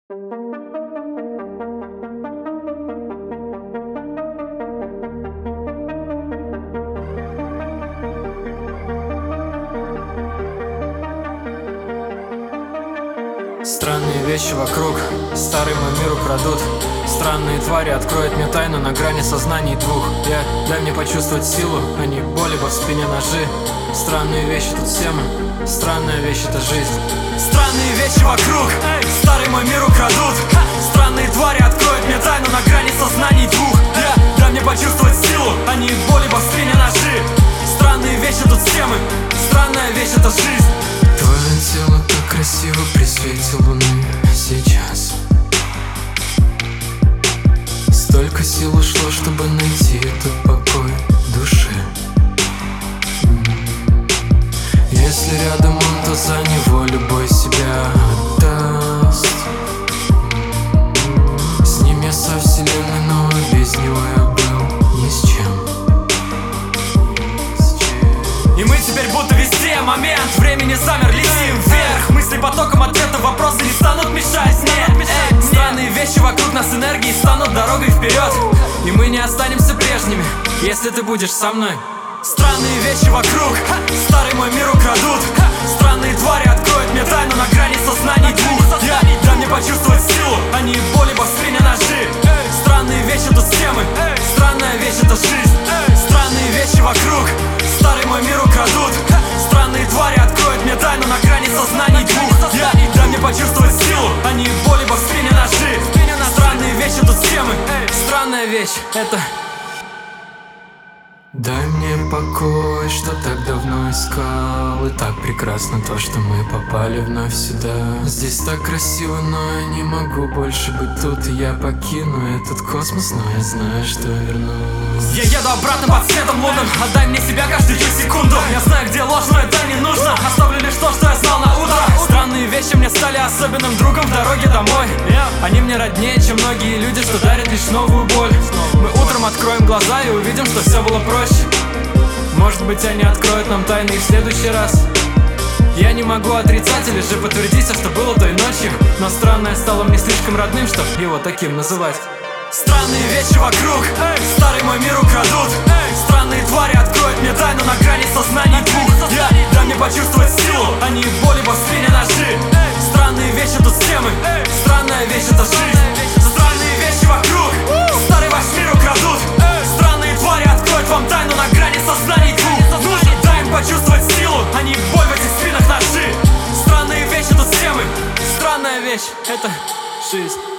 Странные вещи вокруг, старый мой мир украдут. Странные твари откроют мне тайну на грани сознаний двух. Дай мне почувствовать силу, а не боль, ибо в спине ножи. Странные вещи тут все мы, странная вещь это жизнь. Странные вещи вокруг, старый мой мир украдут. Странные твари откроют мне тайну на грани сознаний двух. Дай мне почувствовать силу, а не боль, ибо в спине ножи. Странные вещи тут все мы, странная вещь это жизнь. Твое тело так красиво при свете луны сейчас. Столько сил ушло, чтобы найти этот покой души. Если рядом он, то за него любой себя отдаст. С ним я со вселенной, но без него я был ни с чем. И мы теперь будто везде, момент времени замер, летим вверх. Мысли потоком, ответов, вопросы не станут мешать, нет. Странные вещи вокруг нас энергии станут дорогой вперед. И мы не останемся прежними, если ты будешь со мной. Странные вещи вокруг, старый мой мир украдут. Странные твари откроют мне тайну на грани сознаний двух. Дай мне почувствовать силу, а не боль, ибо в спине ножи. Странные вещи тут все мы, странная вещь это жизнь. Странные вещи вокруг, старый мой мир украдут. Странные твари откроют мне тайну на грани сознаний двух. Дай мне почувствовать силу, а не боль, ибо в спине ножи. Странные вещи тут все мы, странная вещь это... Дай мне покой, что так давно искал. И так прекрасно то, что мы попали вновь сюда. Здесь так красиво, но я не могу больше быть тут. И я покину этот космос, но я знаю, что вернусь. Я еду обратно под светом лунным. Отдай мне себя каждую секунду. Я знаю, где ложь, но это не нужно. Оставлю лишь то, что я знал на утро. Странные вещи мне стали особенным другом в дороге домой. Они мне роднее, чем многие люди, что дарят лишь новую боль. Мы утром откроем глаза и увидим, что все было проще. Может быть, они откроют нам тайны и в следующий раз. Я не могу отрицать или же подтвердить все, что было той ночью. Но странное стало мне слишком родным, чтоб его таким называть. Странные вещи вокруг, старый мой мир украдут. Странные твари откроют мне тайну на грани сознаний двух. Дай мне почувствовать силу, а не боль, ибо в спине ножи. Странные вещи тут все мы, странная вещь это жизнь. Странные вещи вокруг, старый ваш мир украдут. Странные твари откроют вам тайну на грани сознаний двух. Нужно дай им почувствовать силу, а не боль в этих спинах ножи. Странные вещи тут все мы, странная вещь это жизнь.